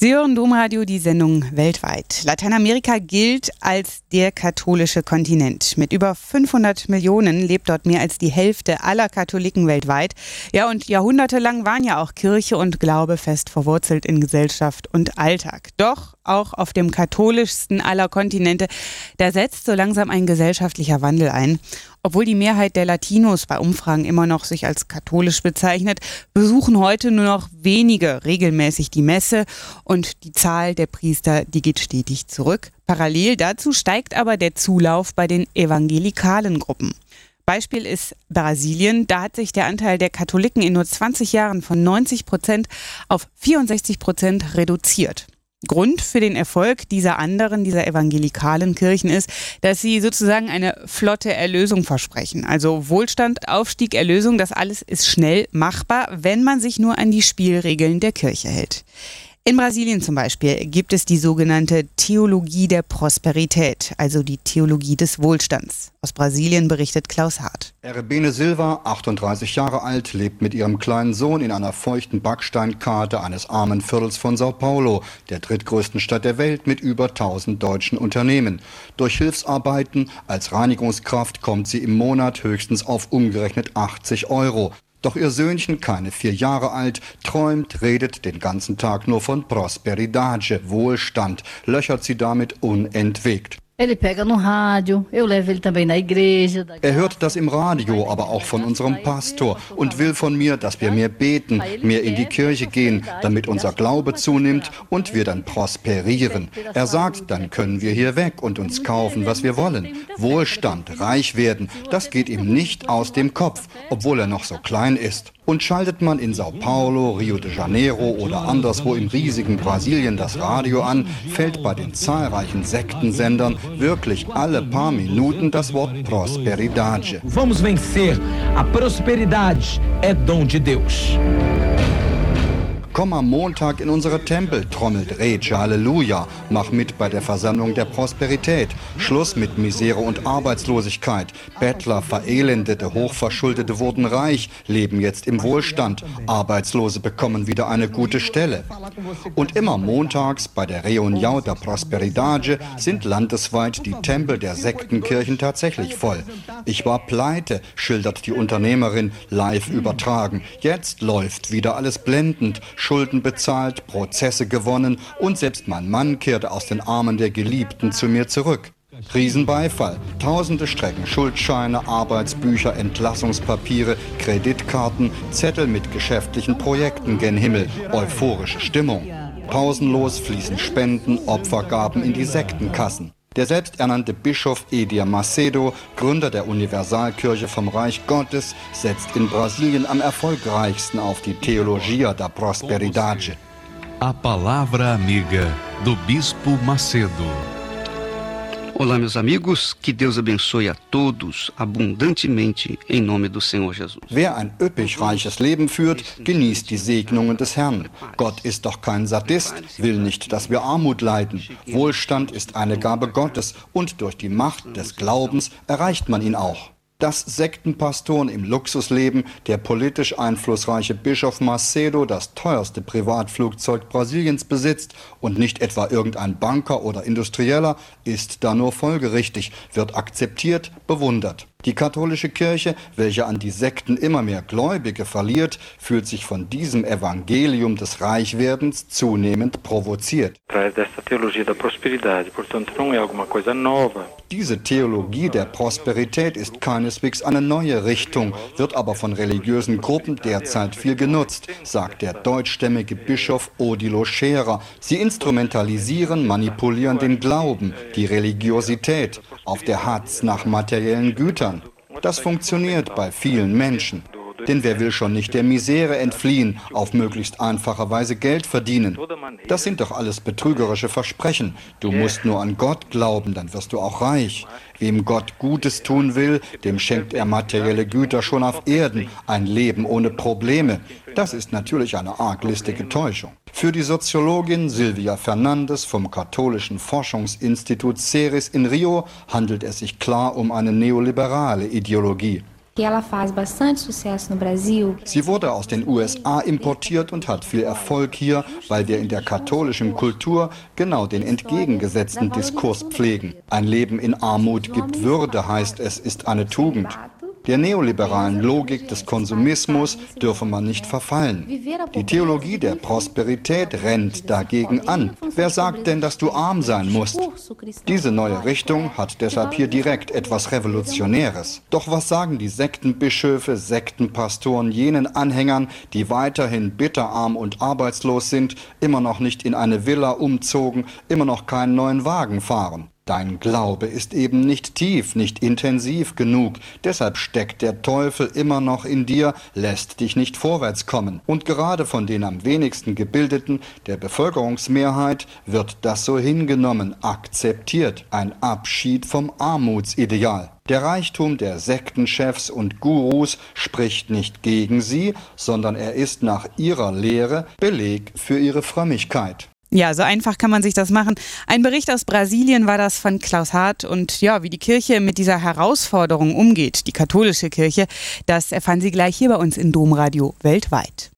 Sie hören Domradio, die Sendung weltweit. Lateinamerika gilt als der katholische Kontinent. Mit über 500 Millionen lebt dort mehr als die Hälfte aller Katholiken weltweit. Ja, und jahrhundertelang waren ja auch Kirche und Glaube fest verwurzelt in Gesellschaft und Alltag. Doch auch auf dem katholischsten aller Kontinente, da setzt so langsam ein gesellschaftlicher Wandel ein. Obwohl die Mehrheit der Latinos bei Umfragen immer noch sich als katholisch bezeichnet, besuchen heute nur noch wenige regelmäßig die Messe und die Zahl der Priester, die geht stetig zurück. Parallel dazu steigt aber der Zulauf bei den evangelikalen Gruppen. Beispiel ist Brasilien. Da hat sich der Anteil der Katholiken in nur 20 Jahren von 90% auf 64% reduziert. Grund für den Erfolg dieser evangelikalen Kirchen ist, dass sie sozusagen eine flotte Erlösung versprechen. Also Wohlstand, Aufstieg, Erlösung, das alles ist schnell machbar, wenn man sich nur an die Spielregeln der Kirche hält. In Brasilien zum Beispiel gibt es die sogenannte Theologie der Prosperität, also die Theologie des Wohlstands. Aus Brasilien berichtet Klaus Hart. Erebene Silva, 38 Jahre alt, lebt mit ihrem kleinen Sohn in einer feuchten Backsteinkarte eines armen Viertels von Sao Paulo, der drittgrößten Stadt der Welt mit über 1000 deutschen Unternehmen. Durch Hilfsarbeiten als Reinigungskraft kommt sie im Monat höchstens auf umgerechnet 80 Euro. Doch ihr Söhnchen, keine 4 Jahre alt, redet den ganzen Tag nur von Prosperidade, Wohlstand, löchert sie damit unentwegt. Er hört das im Radio, aber auch von unserem Pastor und will von mir, dass wir mehr beten, mehr in die Kirche gehen, damit unser Glaube zunimmt und wir dann prosperieren. Er sagt, dann können wir hier weg und uns kaufen, was wir wollen. Wohlstand, reich werden, das geht ihm nicht aus dem Kopf, obwohl er noch so klein ist. Und schaltet man in Sao Paulo, Rio de Janeiro oder anderswo im riesigen Brasilien das Radio an, fällt bei den zahlreichen Sektensendern wirklich alle paar Minuten das Wort Prosperidade. Vamos vencer. A prosperidade é dom de Deus. Komm am Montag in unsere Tempel, trommelt Rece Halleluja, mach mit bei der Versammlung der Prosperität. Schluss mit Misere und Arbeitslosigkeit. Bettler, Verelendete, Hochverschuldete wurden reich, leben jetzt im Wohlstand. Arbeitslose bekommen wieder eine gute Stelle. Und immer montags bei der Reunião da Prosperidade sind landesweit die Tempel der Sektenkirchen tatsächlich voll. Ich war pleite, schildert die Unternehmerin, live übertragen. Jetzt läuft wieder alles blendend. Schulden bezahlt, Prozesse gewonnen und selbst mein Mann kehrte aus den Armen der Geliebten zu mir zurück. Riesenbeifall, tausende Strecken Schuldscheine, Arbeitsbücher, Entlassungspapiere, Kreditkarten, Zettel mit geschäftlichen Projekten gen Himmel, euphorische Stimmung. Pausenlos fließen Spenden, Opfergaben in die Sektenkassen. Der selbsternannte Bischof Edir Macedo, Gründer der Universalkirche vom Reich Gottes, setzt in Brasilien am erfolgreichsten auf die Theologia da Prosperidade. A palavra amiga do Bispo Macedo. Olá, meus amigos, que Deus abençoe a todos abundantemente em nome do Senhor Jesus. Wer ein üppig reiches Leben führt, genießt die Segnungen des Herrn. Gott ist doch kein Sadist, will nicht, dass wir Armut leiden. Wohlstand ist eine Gabe Gottes und durch die Macht des Glaubens erreicht man ihn auch. Dass Sektenpastoren im Luxus leben, der politisch einflussreiche Bischof Macedo das teuerste Privatflugzeug Brasiliens besitzt und nicht etwa irgendein Banker oder Industrieller, ist da nur folgerichtig, wird akzeptiert, bewundert. Die katholische Kirche, welche an die Sekten immer mehr Gläubige verliert, fühlt sich von diesem Evangelium des Reichwerdens zunehmend provoziert. Diese Theologie der Prosperität ist keineswegs eine neue Richtung, wird aber von religiösen Gruppen derzeit viel genutzt, sagt der deutschstämmige Bischof Odilo Scherer. Sie instrumentalisieren, manipulieren den Glauben, die Religiosität, auf der Hatz nach materiellen Gütern. Das funktioniert bei vielen Menschen. Denn wer will schon nicht der Misere entfliehen, auf möglichst einfache Weise Geld verdienen? Das sind doch alles betrügerische Versprechen. Du musst nur an Gott glauben, dann wirst du auch reich. Wem Gott Gutes tun will, dem schenkt er materielle Güter schon auf Erden, ein Leben ohne Probleme. Das ist natürlich eine arglistige Täuschung. Für die Soziologin Silvia Fernandes vom katholischen Forschungsinstitut Ceres in Rio handelt es sich klar um eine neoliberale Ideologie. Sie wurde aus den USA importiert und hat viel Erfolg hier, weil wir in der katholischen Kultur genau den entgegengesetzten Diskurs pflegen. Ein Leben in Armut gibt Würde, heißt es, ist eine Tugend. Der neoliberalen Logik des Konsumismus dürfe man nicht verfallen. Die Theologie der Prosperität rennt dagegen an. Wer sagt denn, dass du arm sein musst? Diese neue Richtung hat deshalb hier direkt etwas Revolutionäres. Doch was sagen die Sektenbischöfe, Sektenpastoren jenen Anhängern, die weiterhin bitterarm und arbeitslos sind, immer noch nicht in eine Villa umzogen, immer noch keinen neuen Wagen fahren? Dein Glaube ist eben nicht tief, nicht intensiv genug. Deshalb steckt der Teufel immer noch in dir, lässt dich nicht vorwärts kommen. Und gerade von den am wenigsten Gebildeten, der Bevölkerungsmehrheit, wird das so hingenommen, akzeptiert. Ein Abschied vom Armutsideal. Der Reichtum der Sektenchefs und Gurus spricht nicht gegen sie, sondern er ist nach ihrer Lehre Beleg für ihre Frömmigkeit. Ja, so einfach kann man sich das machen. Ein Bericht aus Brasilien war das von Klaus Hart. Und ja, wie die Kirche mit dieser Herausforderung umgeht, die katholische Kirche, das erfahren Sie gleich hier bei uns in Domradio weltweit.